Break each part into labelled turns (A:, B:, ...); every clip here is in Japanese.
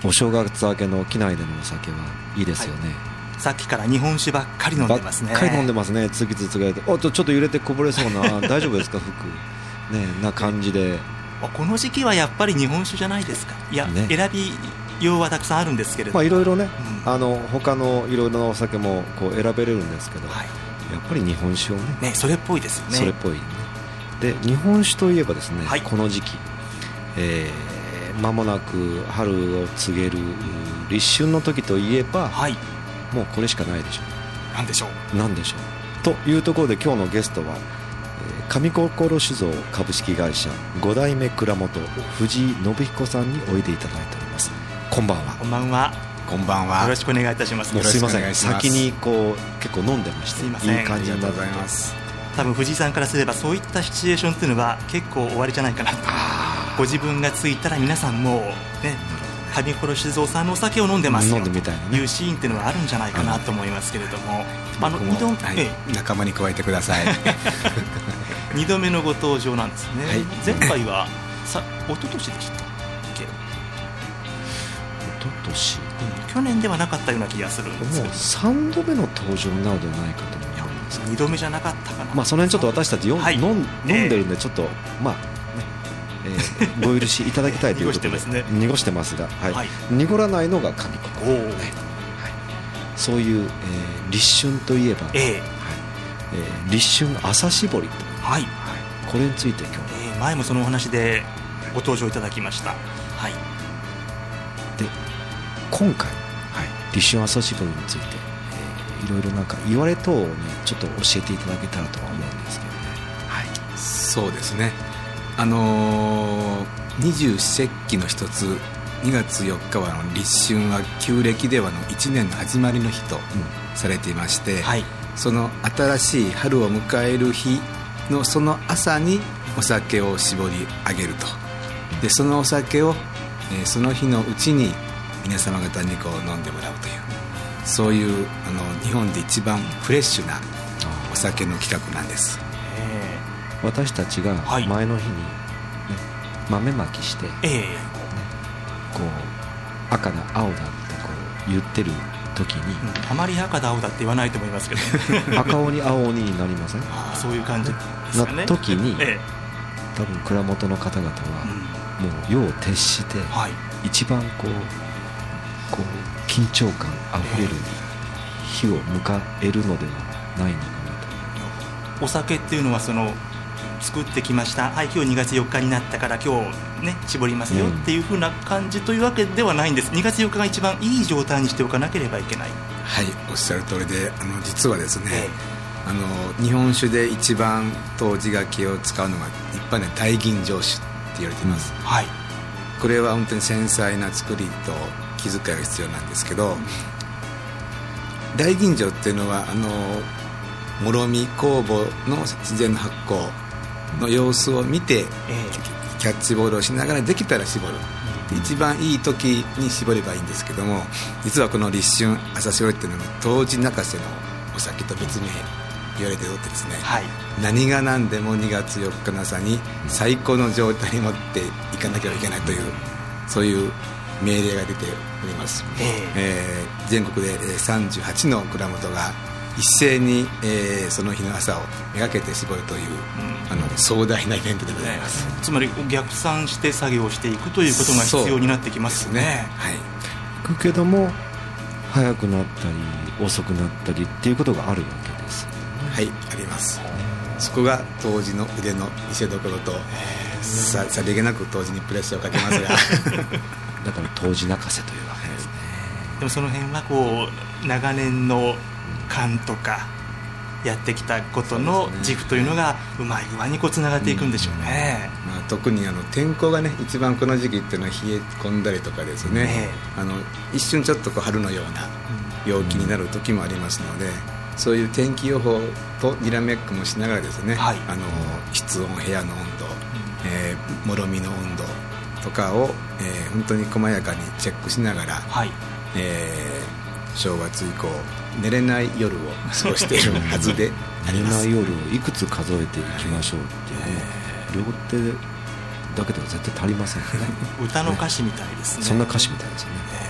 A: お正月明けの機内でのお酒はいいですよね、
B: はい、さっきから日本酒ばっかり飲んでますね。
A: ばっかり飲んでますね。次々がちょっと揺れてこぼれそうな大丈夫ですか服、ね、な感じで、
B: この時期はやっぱり日本酒じゃないですか。いや、ね、選びようはたくさんあるんですけれども、
A: いろいろね、他のいろいろなお酒もこう選べれるんですけど、はい、やっぱり日本酒を ね
B: それっぽいですよね。
A: それっぽいね。で日本酒といえばですね、
B: はい、
A: この時期、間もなく春を告げる立春の時といえば、はい、もうこれしかないでしょう。
B: なんでしょう
A: というところで今日のゲストは上心酒造株式会社5代目蔵元藤井信彦さんにおいでいただいております。こんばんは。
B: こんばんは。
C: こんばんは。
B: よろしくお願いいたします。
A: もうすいません、先にこう結構飲んでまして、
B: すいません、
A: いい感じになってます。
B: 多分藤井さんからすればそういったシチュエーションっていうのは結構終わりじゃないかなと。ご自分がついたら皆さんもうね、上心酒造さんのお酒を飲んでますよというシーンっていうのはあるんじゃないかなと思いますけれども、
C: 仲間に加えてください。
B: 2度目のご登場なんですね、はい、前回は一昨年でしたっけ。
A: 一昨年、
B: 去年ではなかったような気がするんですけど、
A: もう3度目の登場なのではないかと思います。
B: 2度目じゃなかったかな。
A: その辺ちょっと私たち
B: はい、
A: 飲んでるんでちょっとご許しいただきたいということで濁してますが、はいはい、濁らないのが上心、はい、そういう、立春といえば、立春朝搾りと、はい、これについて今日、
B: 前もそのお話でご登場いただきました、はい、
A: で今回、立春朝搾りについて、いろいろなんか言われ等を、ね、ちょっと教えていただけたらとは思うんですけどね、はい、
C: そうですね。二十四節気の一つ2月4日は立春は旧暦ではの1年の始まりの日とされていまして、はい、その新しい春を迎える日のその朝にお酒を搾り上げると。でそのお酒を、その日のうちに皆様方にこう飲んでもらうという、そういう日本で一番フレッシュなお酒の企画なんです。
A: 私たちが前の日に、ね、豆まきして、こう赤だ青だってこう言ってる時に、
B: あまり赤だ青だって言わないと思いますけど
A: 赤鬼青鬼になりません？
B: そういう感じですよね。
A: な時に、多分蔵元の方々は、もう夜を徹して、一番こう緊張感あふれる日を迎えるのではないのかなと。
B: お酒っていうのは作ってきました、はい、今日2月4日になったから今日ね絞りますよっていう風な感じというわけではないんです。2月4日が一番いい状態にしておかなければいけない。
C: はい、おっしゃる通りで、実はですね、日本酒で一番杜氏柿を使うのが一般で大吟醸酒って言われています、はい、これは本当に繊細な作りと気遣いが必要なんですけど、大吟醸っていうのはもろみ酵母の自然の発酵の様子を見て、キャッチボールをしながらできたら絞る、一番いい時に絞ればいいんですけども、実はこの立春朝搾りっていうのは杜氏泣かせのお酒と別名言われておってですね、はい、何が何でも2月4日の朝に最高の状態に持っていかなければいけないという、そういう命令が出ております、全国で38の蔵元が一斉に、その日の朝をめがけて絞るという、壮大なイベントでございます、
B: つまり逆算して作業していくということが必要になってきますね。
A: はい、行くけども早くなったり遅くなったりっていうことがあるわけです、
C: はい、あります。そこが杜氏の腕の見せ所と、さりげなく杜氏にプレッシャーをかけますが
A: だから杜氏泣かせというわけですね。
B: でもその辺はこう長年の勘とかやってきたことの軸というのがうまい具合につながっていくんでしょうね、
C: 特に天候がね一番この時期っていうのは冷え込んだりとかですね、一瞬ちょっと春のような陽気になる時もありますので、そういう天気予報とにらめっこもしながらですね、室温、部屋の温度、もろみの温度とかを、本当に細やかにチェックしながら、正月以降寝れない夜を過ごしているはずであります。
A: 寝れない夜をいくつ数えていきましょうっていう、両手だけでは絶対足りませんよね
B: 歌の歌詞みたいですね。
A: そんな歌詞みたいですね。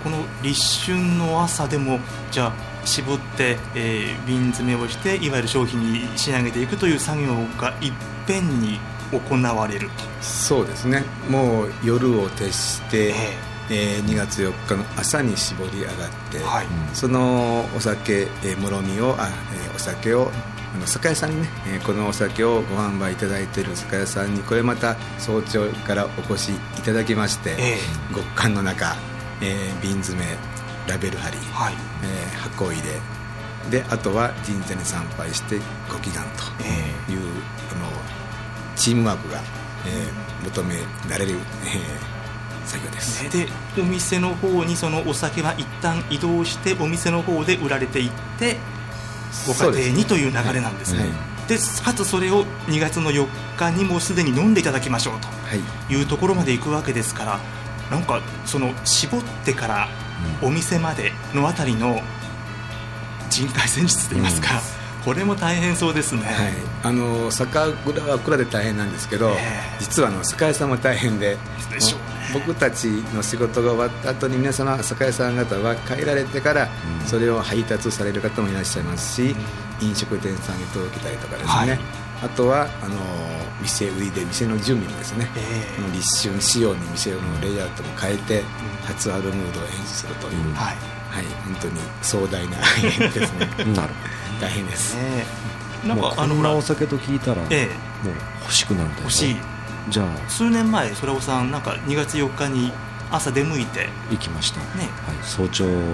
B: この立春の朝でもじゃあ絞って、瓶詰めをしていわゆる商品に仕上げていくという作業がいっぺんに行われると。
C: そうですね、もう夜を徹して、2月4日の朝に絞り上がって、はい、そのお酒、もろみをお酒を酒屋さんにね、このお酒をご販売いただいている酒屋さんにこれまた早朝からお越しいただきまして、極寒の中、瓶詰めラベル貼り、はい、箱入れで、あとは神社に参拝してご祈願という、チームワークが、求められる、作業です。
B: でお店の方にそのお酒は一旦移動してお店の方で売られていってご家庭にという流れなんですね。でかつそれを2月の4日にもすでに飲んでいただきましょうというところまで行くわけですから、なんかその絞ってからお店までのあたりの人海戦術といいますか、これも大変そうですね。
C: はい、酒蔵は蔵で大変なんですけど、実は酒屋さんも大変で、僕たちの仕事が終わった後に皆様酒屋さん方は帰られてからそれを配達される方もいらっしゃいますし、飲食店さんに届けたりとかですね、はい、あとは店売りで店の準備もですね、立春仕様に店のレイアウトも変えて、初春ムードを演出するという、はいはい、本当に壮大なですね大変です、
A: なんかこんなお酒と聞いたら、もう欲しくなるんだよね。
B: 欲しい。
A: じゃあ
B: 数年前空尾さんなんか2月4日に朝出向いて
A: 行きました、ね、はい、早朝行って、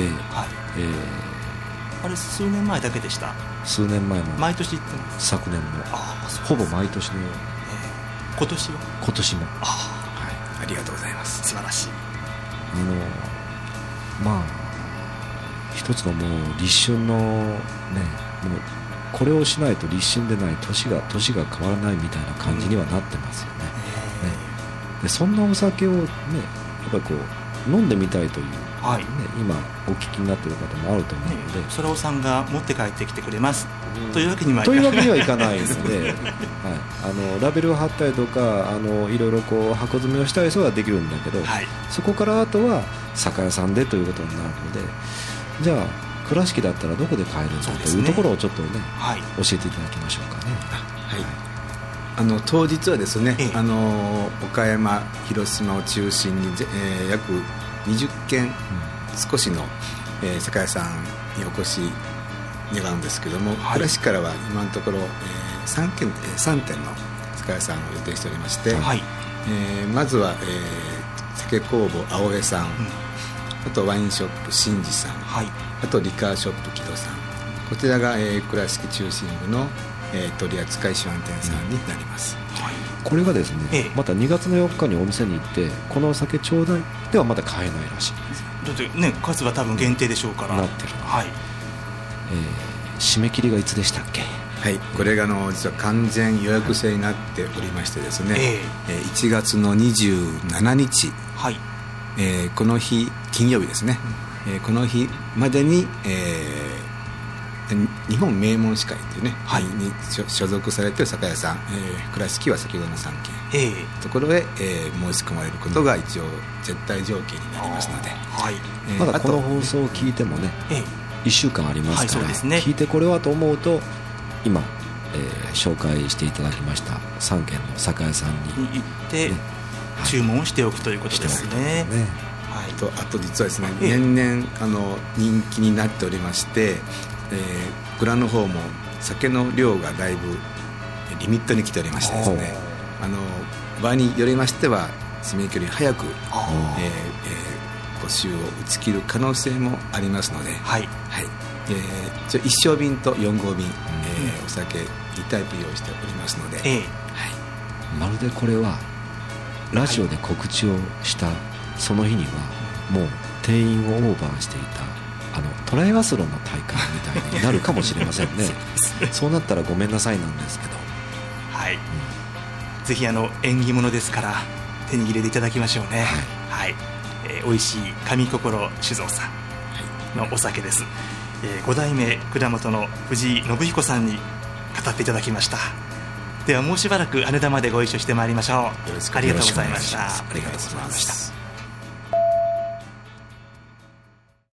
A: はい、
B: あれ数年前だけでした？
A: 数年前も
B: 毎年行ってます？
A: 昨年もほぼ毎年のように、
B: 今年は？
A: 今年も。
C: はい、ありがとうございます。
B: 素晴らしい。
A: まあ一つのもう立春のね、もうこれをしないと立春でない年が変わらないみたいな感じにはなってますよね。でそんなお酒をね、やっぱりこう飲んでみたいという、はいね、今お聞きになっている方もあると思うので、
B: 空尾さんが持って帰ってきてくれます、というわけにはい
A: かないので、はい、ラベルを貼ったりとかいろいろこう箱詰めをしたりそうはできるんだけど、はい、そこからあとは酒屋さんでということになるので、じゃあ倉敷だったらどこで買えるんだというところをちょっとね、はい、教えていただきましょうかね。
C: はい、当日はですね、岡山広島を中心に、約20軒少しの、酒屋さんにお越し願うんですけども、はい、倉敷からは今のところ、3店の酒屋さんを予定しておりまして、はい、まずは、酒工房青江さん、あとワインショップ新次さん、はい、あとリカーショップ木戸さん、こちらが、倉敷中心部の、取扱い手腕店さんになります、
A: はい、これがですね、また2月の4日にお店に行ってこのお酒ちょうだいではまだ買えないらしいです。
B: だってね、数は多分限定でしょうから
A: なってる、はい、締め切りがいつでしたっけ？
C: はい、これが実は完全予約制になっておりましてですね、1月の27日、はい、この日金曜日ですね、この日までに、日本名門歯科医というね、はい、に所属されている酒屋さん、倉敷は先ほどの3軒、ところへ、申し込まれることが一応絶対条件になりますので、はい、
A: まだこの放送を聞いてもね、1週間ありますから、はい、ね、聞いてこれはと思うと今、紹介していただきました3軒の酒屋さんに
B: 行って、ね、注文をしておくということですね。
C: はい、あと実はですね、年々人気になっておりまして、蔵の方も酒の量がだいぶリミットに来ておりましてですね、場合によりましては締め切り早く、募集を打ち切る可能性もありますので、はいはい、一升瓶と4合瓶、お酒2タイプ用意しておりますので、はい、
A: まるでこれはラジオで告知をしたその日にはもう定員をオーバーしていたトライアスロンの大会みたいになるかもしれませんねそうなったらごめんなさいなんですけど、
B: はい、ぜひ縁起物ですから手に入れていただきましょうね。はい、美味しい上心酒造さんのお酒です。5代目蔵元の藤井信彦さんに語っていただきました。ではもうしばらく羽田までご一緒してまいりましょう。
C: よろしくお願いします。
B: ありがとうございました。ありがとうございました。